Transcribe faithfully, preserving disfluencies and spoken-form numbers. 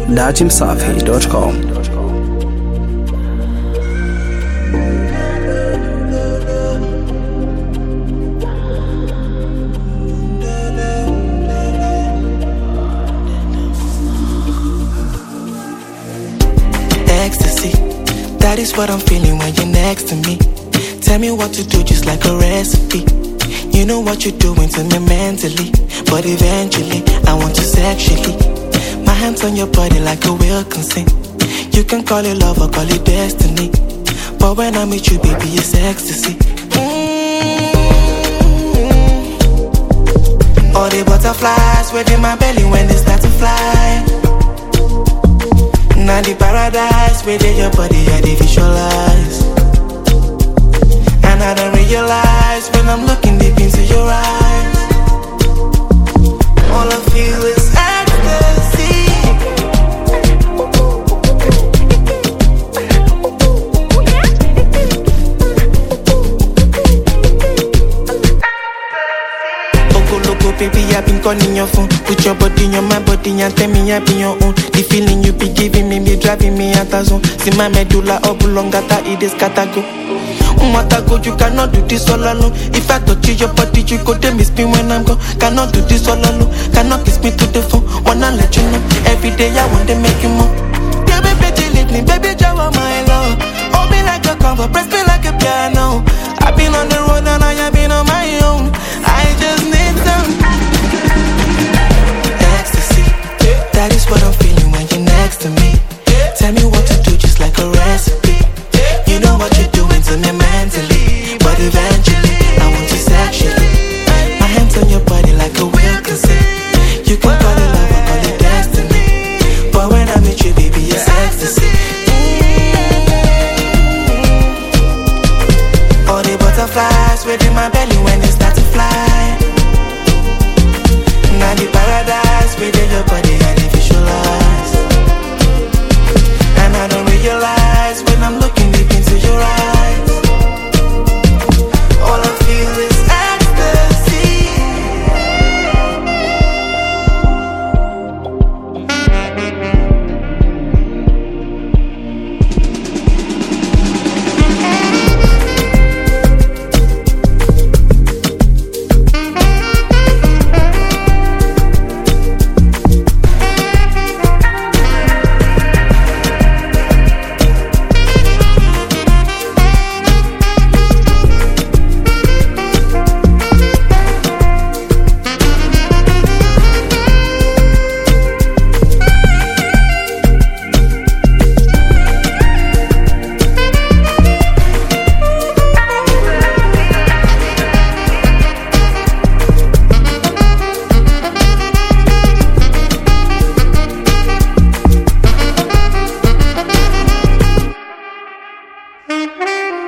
dachimsafi dot com. Ecstasy, that is what I'm feeling when you're next to me. Tell me what to do just like a recipe. You know what you're doing to me mentally, but eventually I want you sexually. My hands on your body like a will consent. You can call it love or call it destiny, but when I'm with you, baby, it's ecstasy. Mm-hmm. All the butterflies within my belly when they start to fly. Now the paradise within your body, I dey visualize. And I don't realize when I'm looking deep into your eyes, all I feel is ecstasy. Loco, loco, baby, I've been calling your phone. Put your body on my body and tell me I be your own. The feeling you be giving me, be driving me out of zone. See my medulla oblongata, it is catago. Umatago, you cannot do this all alone. If I touch your body, you go tell me spin when I'm gone. Cannot do this all alone. Cannot kiss me to the phone. Wanna let you know. Every day I want to make you more. Yeah, baby, leave me, baby, Jawa, my love. Hold me like a cover, press me like a piano. I've been on the road and I have been on my own. I just need some ecstasy. That is what I'm feeling when you're next to me. Tell me what to do just like a recipe. You know what you're doing to me mentally, but eventually I want you sexually. My hands on your body like a will consent. You can call it love or call it destiny, but when I'm with you, baby, it's ecstasy. Mm-hmm. All the butterflies within my belly when they start to fly. Now the paradise within your body, I dey visualize. And I don't realize when I'm looking deep into your eyes, all I feel is mm-hmm.